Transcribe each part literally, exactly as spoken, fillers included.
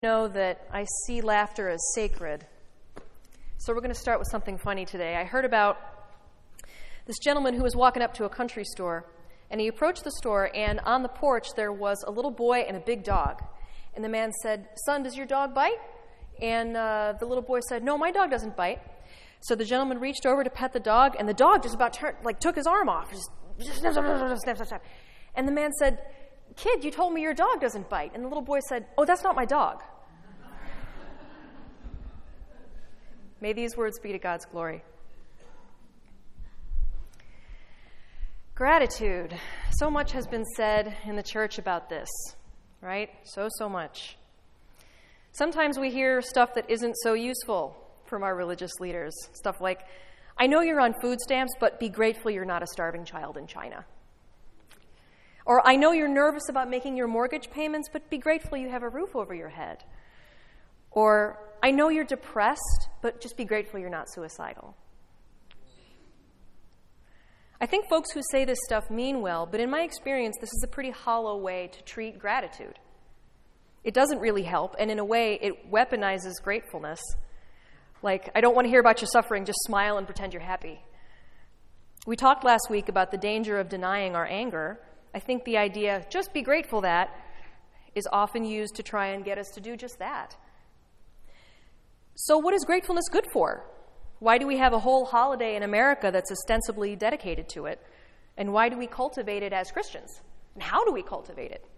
Know that I see laughter as sacred. So we're going to start with something funny today. I heard about this gentleman who was walking up to a country store, and he approached the store, and on the porch there was a little boy and a big dog. And the man said, "Son, does your dog bite?" And uh, the little boy said, "No, my dog doesn't bite." So the gentleman reached over to pet the dog, and the dog just about turned, like took his arm off. Just, just snap, snap, snap, snap, snap, snap. And the man said, "Kid, you told me your dog doesn't bite." And the little boy said, "Oh, that's not my dog." May these words be to God's glory. Gratitude. So much has been said in the church about this, right? So, so much. Sometimes we hear stuff that isn't so useful from our religious leaders. Stuff like, "I know you're on food stamps, but be grateful you're not a starving child in China." Or, "I know you're nervous about making your mortgage payments, but be grateful you have a roof over your head." Or, "I know you're depressed, but just be grateful you're not suicidal." I think folks who say this stuff mean well, but in my experience, this is a pretty hollow way to treat gratitude. It doesn't really help, and in a way, it weaponizes gratefulness. Like, "I don't want to hear about your suffering, just smile and pretend you're happy." We talked last week about the danger of denying our anger. I think the idea, "just be grateful that," is often used to try and get us to do just that. So what is gratefulness good for? Why do we have a whole holiday in America that's ostensibly dedicated to it? And why do we cultivate it as Christians? And how do we cultivate it?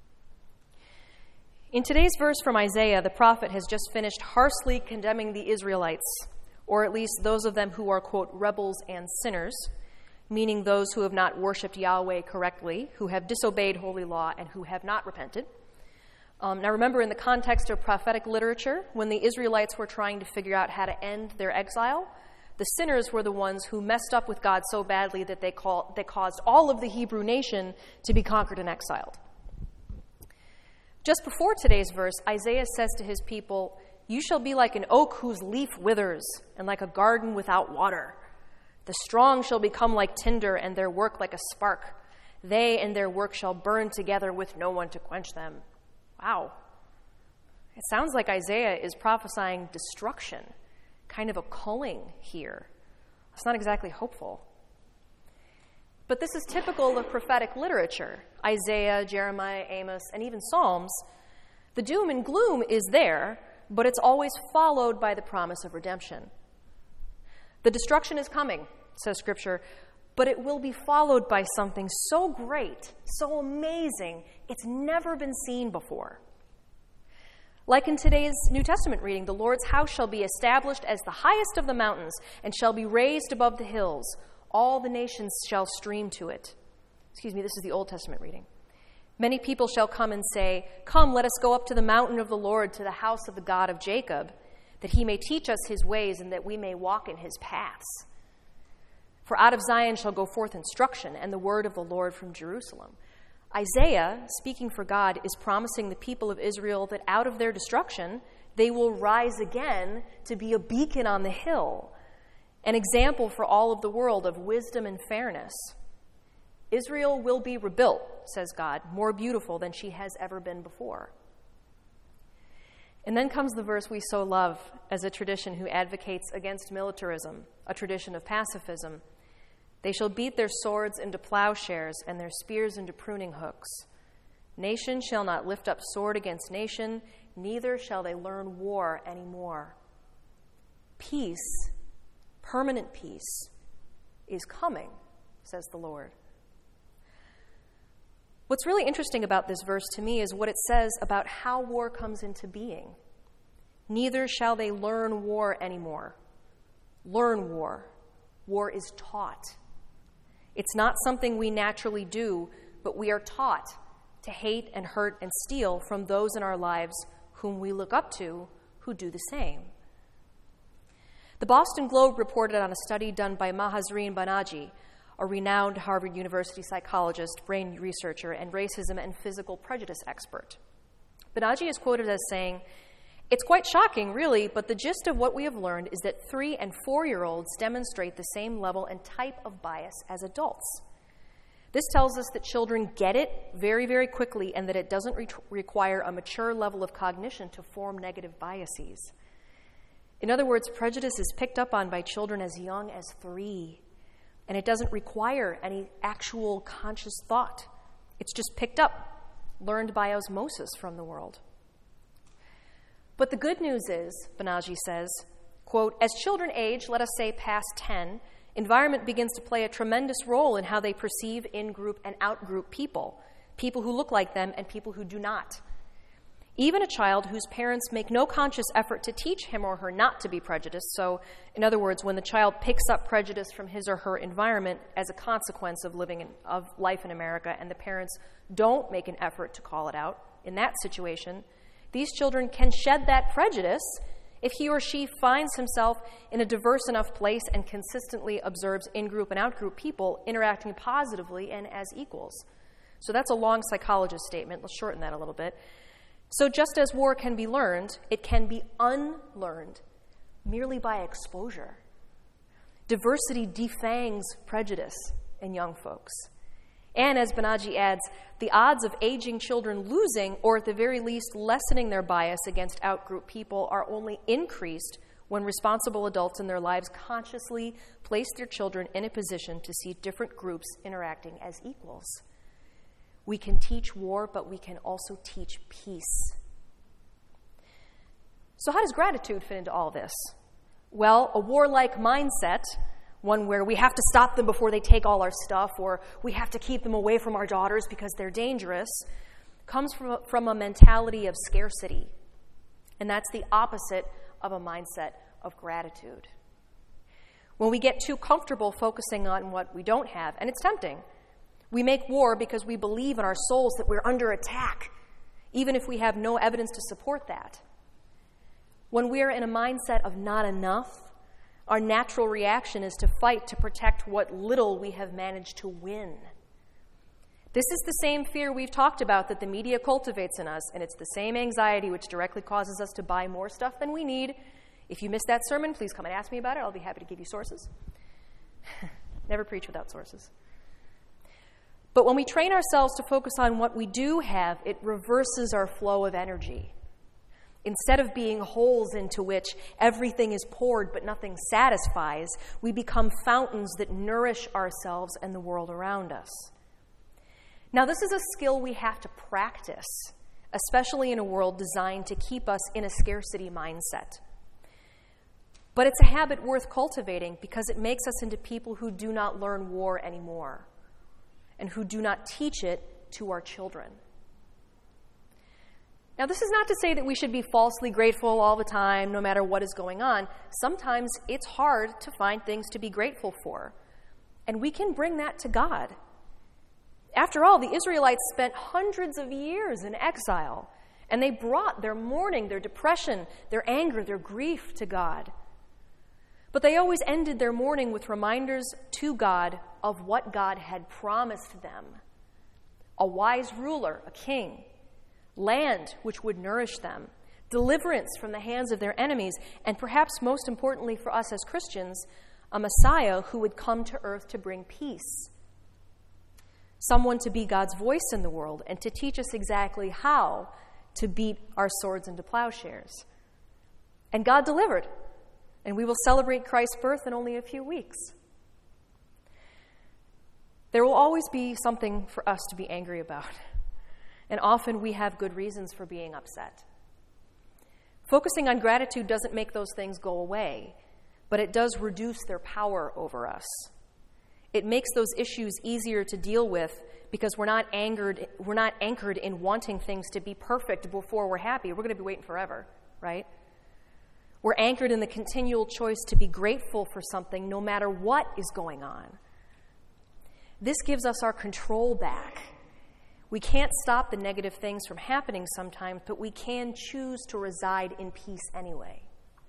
In today's verse from Isaiah, the prophet has just finished harshly condemning the Israelites, or at least those of them who are, quote, rebels and sinners, meaning those who have not worshipped Yahweh correctly, who have disobeyed holy law, and who have not repented. Um, now remember, in the context of prophetic literature, when the Israelites were trying to figure out how to end their exile, the sinners were the ones who messed up with God so badly that they, call, they caused all of the Hebrew nation to be conquered and exiled. Just before today's verse, Isaiah says to his people, "You shall be like an oak whose leaf withers, and like a garden without water. The strong shall become like tinder, and their work like a spark. They and their work shall burn together with no one to quench them." Wow. It sounds like Isaiah is prophesying destruction, kind of a culling here. It's not exactly hopeful. But this is typical of prophetic literature. Isaiah, Jeremiah, Amos, and even Psalms. The doom and gloom is there, but it's always followed by the promise of redemption. The destruction is coming, says Scripture, but it will be followed by something so great, so amazing, it's never been seen before. Like in today's New Testament reading, the Lord's house shall be established as the highest of the mountains and shall be raised above the hills. All the nations shall stream to it. Excuse me, this is the Old Testament reading. Many people shall come and say, "Come, let us go up to the mountain of the Lord, to the house of the God of Jacob, that he may teach us his ways and that we may walk in his paths. For out of Zion shall go forth instruction, and the word of the Lord from Jerusalem." Isaiah, speaking for God, is promising the people of Israel that out of their destruction, they will rise again to be a beacon on the hill, an example for all of the world of wisdom and fairness. Israel will be rebuilt, says God, more beautiful than she has ever been before. And then comes the verse we so love as a tradition who advocates against militarism, a tradition of pacifism. "They shall beat their swords into plowshares and their spears into pruning hooks. Nation shall not lift up sword against nation, neither shall they learn war anymore." Peace, permanent peace, is coming, says the Lord. What's really interesting about this verse to me is what it says about how war comes into being. Neither shall they learn war anymore. Learn war. War is taught. It's not something we naturally do, but we are taught to hate and hurt and steal from those in our lives whom we look up to who do the same. The Boston Globe reported on a study done by Mahazreen Banaji, a renowned Harvard University psychologist, brain researcher, and racism and physical prejudice expert. Banaji is quoted as saying, "It's quite shocking, really, but the gist of what we have learned is that three- and four-year-olds demonstrate the same level and type of bias as adults. This tells us that children get it very, very quickly and that it doesn't re- require a mature level of cognition to form negative biases. In other words, prejudice is picked up on by children as young as three, and it doesn't require any actual conscious thought. It's just picked up, learned by osmosis from the world. But the good news is, Banaji says, quote, as children age, let us say past ten, environment begins to play a tremendous role in how they perceive in-group and out-group people, people who look like them and people who do not. Even a child whose parents make no conscious effort to teach him or her not to be prejudiced, so in other words, when the child picks up prejudice from his or her environment as a consequence of living in, of life in America and the parents don't make an effort to call it out, in that situation, these children can shed that prejudice if he or she finds himself in a diverse enough place and consistently observes in-group and out-group people interacting positively and as equals. So that's a long psychologist statement. Let's shorten that a little bit. So just as war can be learned, it can be unlearned merely by exposure. Diversity defangs prejudice in young folks. And as Banaji adds, the odds of aging children losing, or at the very least lessening their bias against out-group people, are only increased when responsible adults in their lives consciously place their children in a position to see different groups interacting as equals. We can teach war, but we can also teach peace. So how does gratitude fit into all this? Well, a warlike mindset, one where we have to stop them before they take all our stuff, or we have to keep them away from our daughters because they're dangerous, comes from a, from a mentality of scarcity. And that's the opposite of a mindset of gratitude. When we get too comfortable focusing on what we don't have, and it's tempting, we make war because we believe in our souls that we're under attack, even if we have no evidence to support that. When we're in a mindset of not enough, our natural reaction is to fight to protect what little we have managed to win. This is the same fear we've talked about that the media cultivates in us, and it's the same anxiety which directly causes us to buy more stuff than we need. If you missed that sermon, please come and ask me about it. I'll be happy to give you sources. Never preach without sources. But when we train ourselves to focus on what we do have, it reverses our flow of energy. Instead of being holes into which everything is poured but nothing satisfies, we become fountains that nourish ourselves and the world around us. Now, this is a skill we have to practice, especially in a world designed to keep us in a scarcity mindset. But it's a habit worth cultivating because it makes us into people who do not learn war anymore and who do not teach it to our children. Now, this is not to say that we should be falsely grateful all the time, no matter what is going on. Sometimes it's hard to find things to be grateful for, and we can bring that to God. After all, the Israelites spent hundreds of years in exile, and they brought their mourning, their depression, their anger, their grief to God. But they always ended their mourning with reminders to God of what God had promised them: a wise ruler, a king, land which would nourish them, deliverance from the hands of their enemies, and perhaps most importantly for us as Christians, a Messiah who would come to earth to bring peace. Someone to be God's voice in the world and to teach us exactly how to beat our swords into plowshares. And God delivered, and we will celebrate Christ's birth in only a few weeks. There will always be something for us to be angry about. And often we have good reasons for being upset. Focusing on gratitude doesn't make those things go away, but it does reduce their power over us. It makes those issues easier to deal with because we're not angered, we're not anchored in wanting things to be perfect before we're happy. We're going to be waiting forever, right? We're anchored in the continual choice to be grateful for something no matter what is going on. This gives us our control back. We can't stop the negative things from happening sometimes, but we can choose to reside in peace anyway.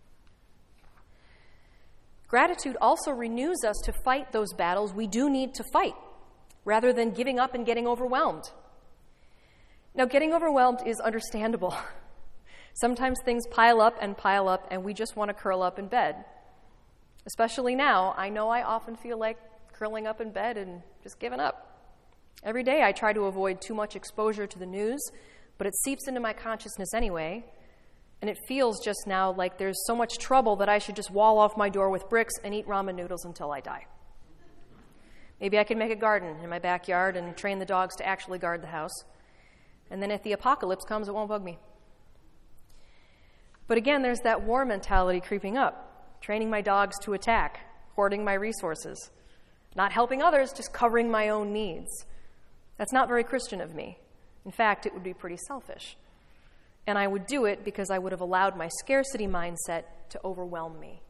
Gratitude also renews us to fight those battles we do need to fight, rather than giving up and getting overwhelmed. Now, getting overwhelmed is understandable. Sometimes things pile up and pile up, and we just want to curl up in bed. Especially now, I know I often feel like curling up in bed and just giving up. Every day I try to avoid too much exposure to the news, but it seeps into my consciousness anyway, and it feels just now like there's so much trouble that I should just wall off my door with bricks and eat ramen noodles until I die. Maybe I can make a garden in my backyard and train the dogs to actually guard the house, and then if the apocalypse comes, it won't bug me. But again, there's that war mentality creeping up, training my dogs to attack, hoarding my resources, not helping others, just covering my own needs. That's not very Christian of me. In fact, it would be pretty selfish. And I would do it because I would have allowed my scarcity mindset to overwhelm me.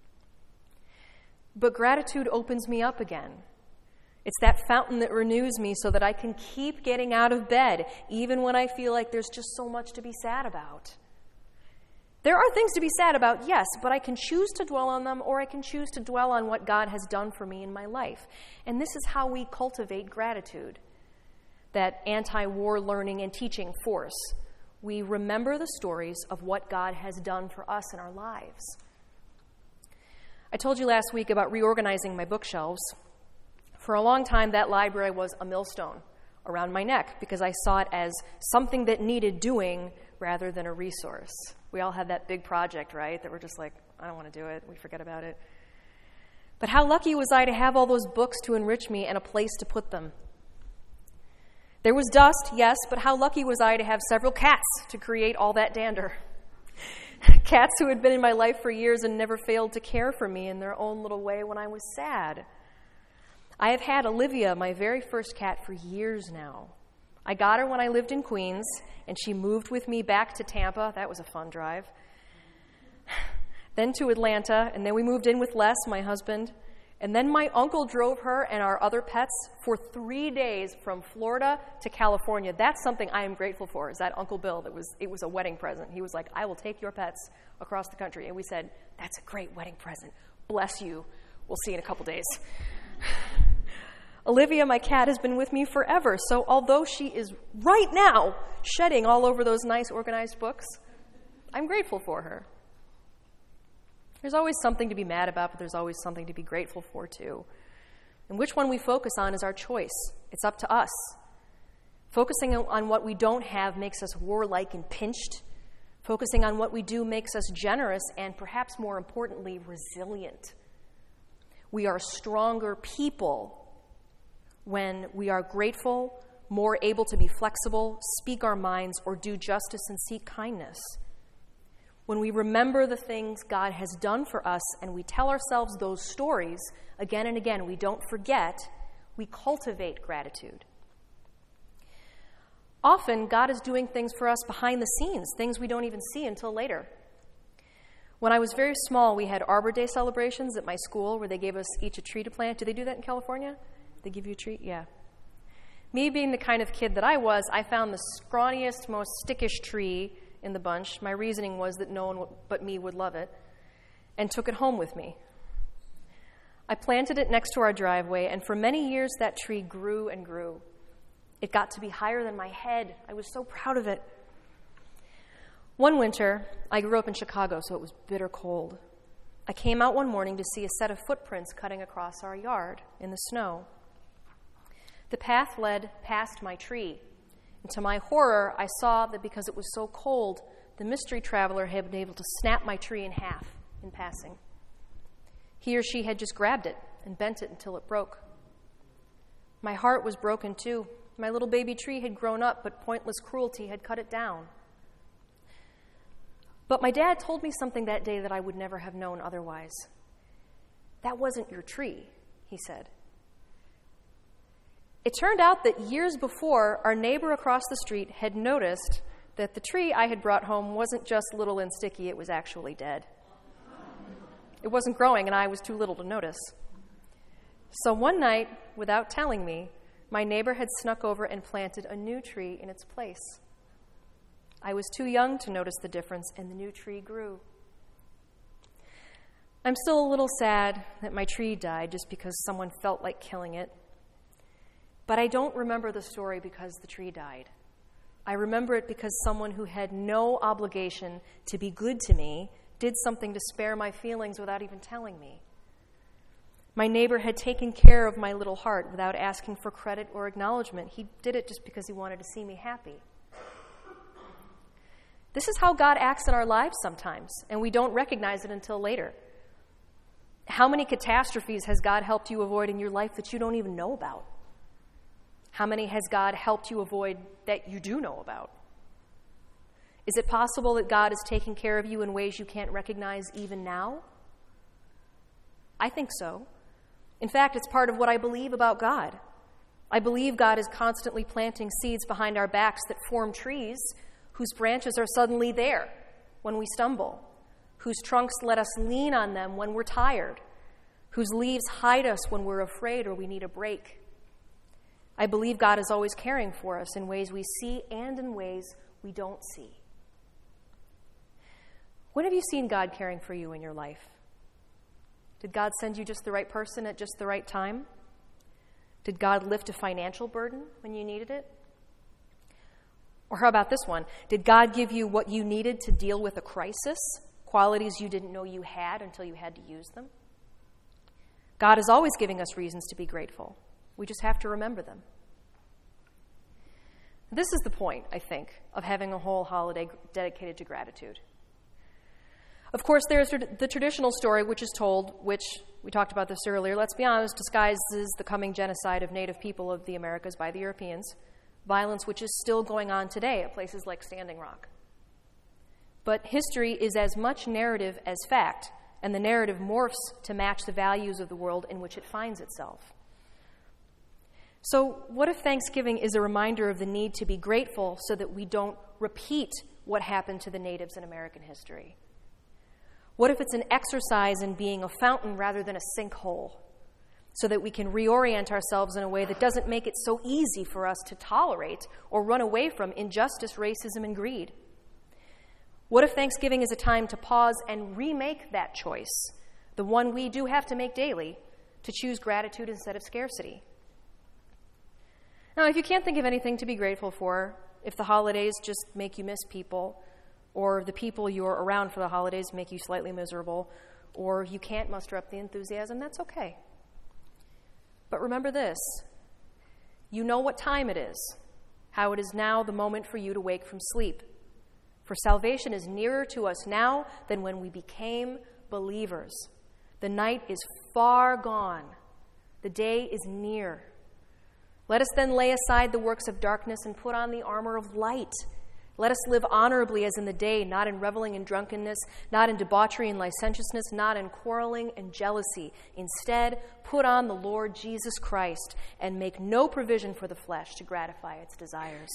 But gratitude opens me up again. It's that fountain that renews me so that I can keep getting out of bed, even when I feel like there's just so much to be sad about. There are things to be sad about, yes, but I can choose to dwell on them, or I can choose to dwell on what God has done for me in my life. And this is how we cultivate gratitude, that anti-war learning and teaching force. We remember the stories of what God has done for us in our lives. I told you last week about reorganizing my bookshelves. For a long time, that library was a millstone around my neck because I saw it as something that needed doing rather than a resource. We all had that big project, right, that we're just like, I don't want to do it. We forget about it. But how lucky was I to have all those books to enrich me and a place to put them? There was dust, yes, but how lucky was I to have several cats to create all that dander? Cats who had been in my life for years and never failed to care for me in their own little way when I was sad. I have had Olivia, my very first cat, for years now. I got her when I lived in Queens, and she moved with me back to Tampa. That was a fun drive. Then to Atlanta, and then we moved in with Les, my husband. And then my uncle drove her and our other pets for three days from Florida to California. That's something I am grateful for, is that Uncle Bill. That was, it was a wedding present. He was like, I will take your pets across the country. And we said, that's a great wedding present. Bless you. We'll see you in a couple days. Olivia, my cat, has been with me forever. So although she is right now shedding all over those nice organized books, I'm grateful for her. There's always something to be mad about, but there's always something to be grateful for, too. And which one we focus on is our choice. It's up to us. Focusing on what we don't have makes us warlike and pinched. Focusing on what we do makes us generous and, perhaps more importantly, resilient. We are stronger people when we are grateful, more able to be flexible, speak our minds, or do justice and seek kindness. When we remember the things God has done for us and we tell ourselves those stories again and again, we don't forget, we cultivate gratitude. Often, God is doing things for us behind the scenes, things we don't even see until later. When I was very small, we had Arbor Day celebrations at my school where they gave us each a tree to plant. Do they do that in California? They give you a tree? Yeah. Me being the kind of kid that I was, I found the scrawniest, most stickish tree in the bunch. My reasoning was that no one but me would love it, and took it home with me. I planted it next to our driveway, and for many years that tree grew and grew. It got to be higher than my head. I was so proud of it. One winter, I grew up in Chicago, so it was bitter cold. I came out one morning to see a set of footprints cutting across our yard in the snow. The path led past my tree, and to my horror, I saw that because it was so cold, the mystery traveler had been able to snap my tree in half in passing. He or she had just grabbed it and bent it until it broke. My heart was broken too. My little baby tree had grown up, but pointless cruelty had cut it down. But my dad told me something that day that I would never have known otherwise. That wasn't your tree, he said. It turned out that years before, our neighbor across the street had noticed that the tree I had brought home wasn't just little and sticky, it was actually dead. It wasn't growing, and I was too little to notice. So one night, without telling me, my neighbor had snuck over and planted a new tree in its place. I was too young to notice the difference, and the new tree grew. I'm still a little sad that my tree died just because someone felt like killing it. But I don't remember the story because the tree died. I remember it because someone who had no obligation to be good to me did something to spare my feelings without even telling me. My neighbor had taken care of my little heart without asking for credit or acknowledgement. He did it just because he wanted to see me happy. This is how God acts in our lives sometimes, and we don't recognize it until later. How many catastrophes has God helped you avoid in your life that you don't even know about? How many has God helped you avoid that you do know about? Is it possible that God is taking care of you in ways you can't recognize even now? I think so. In fact, it's part of what I believe about God. I believe God is constantly planting seeds behind our backs that form trees whose branches are suddenly there when we stumble, whose trunks let us lean on them when we're tired, whose leaves hide us when we're afraid or we need a break. I believe God is always caring for us in ways we see and in ways we don't see. When have you seen God caring for you in your life? Did God send you just the right person at just the right time? Did God lift a financial burden when you needed it? Or how about this one? Did God give you what you needed to deal with a crisis, qualities you didn't know you had until you had to use them? God is always giving us reasons to be grateful. We just have to remember them. This is the point, I think, of having a whole holiday dedicated to gratitude. Of course, there's the traditional story which is told, which, we talked about this earlier, let's be honest, disguises the coming genocide of Native people of the Americas by the Europeans, violence which is still going on today at places like Standing Rock. But history is as much narrative as fact, and the narrative morphs to match the values of the world in which it finds itself. So what if Thanksgiving is a reminder of the need to be grateful so that we don't repeat what happened to the natives in American history? What if it's an exercise in being a fountain rather than a sinkhole, so that we can reorient ourselves in a way that doesn't make it so easy for us to tolerate or run away from injustice, racism, and greed? What if Thanksgiving is a time to pause and remake that choice, the one we do have to make daily, to choose gratitude instead of scarcity? Now, if you can't think of anything to be grateful for, if the holidays just make you miss people, or the people you're around for the holidays make you slightly miserable, or you can't muster up the enthusiasm, that's okay. But remember this, you know what time it is, how it is now the moment for you to wake from sleep. For salvation is nearer to us now than when we became believers. The night is far gone. The day is near. Let us then lay aside the works of darkness and put on the armor of light. Let us live honorably as in the day, not in reveling and drunkenness, not in debauchery and licentiousness, not in quarreling and jealousy. Instead, put on the Lord Jesus Christ and make no provision for the flesh to gratify its desires.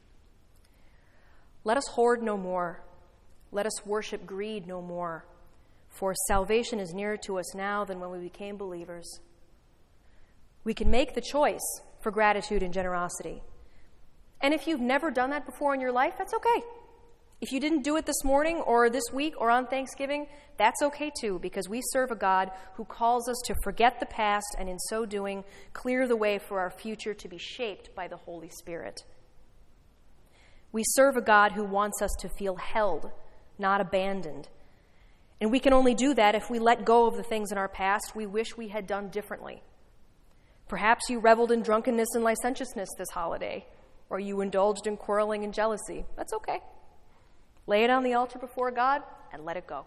Let us hoard no more. Let us worship greed no more. For salvation is nearer to us now than when we became believers. We can make the choice for gratitude and generosity. And if you've never done that before in your life, that's okay. If you didn't do it this morning or this week or on Thanksgiving, that's okay too, because we serve a God who calls us to forget the past and in so doing, clear the way for our future to be shaped by the Holy Spirit. We serve a God who wants us to feel held, not abandoned. And we can only do that if we let go of the things in our past we wish we had done differently. Perhaps you reveled in drunkenness and licentiousness this holiday, or you indulged in quarreling and jealousy. That's okay. Lay it on the altar before God and let it go.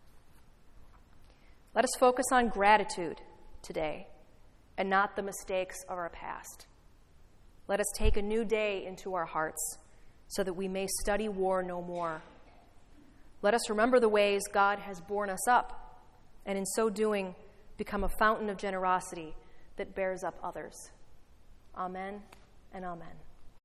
Let us focus on gratitude today and not the mistakes of our past. Let us take a new day into our hearts so that we may study war no more. Let us remember the ways God has borne us up, and in so doing, become a fountain of generosity that bears up others. Amen and amen.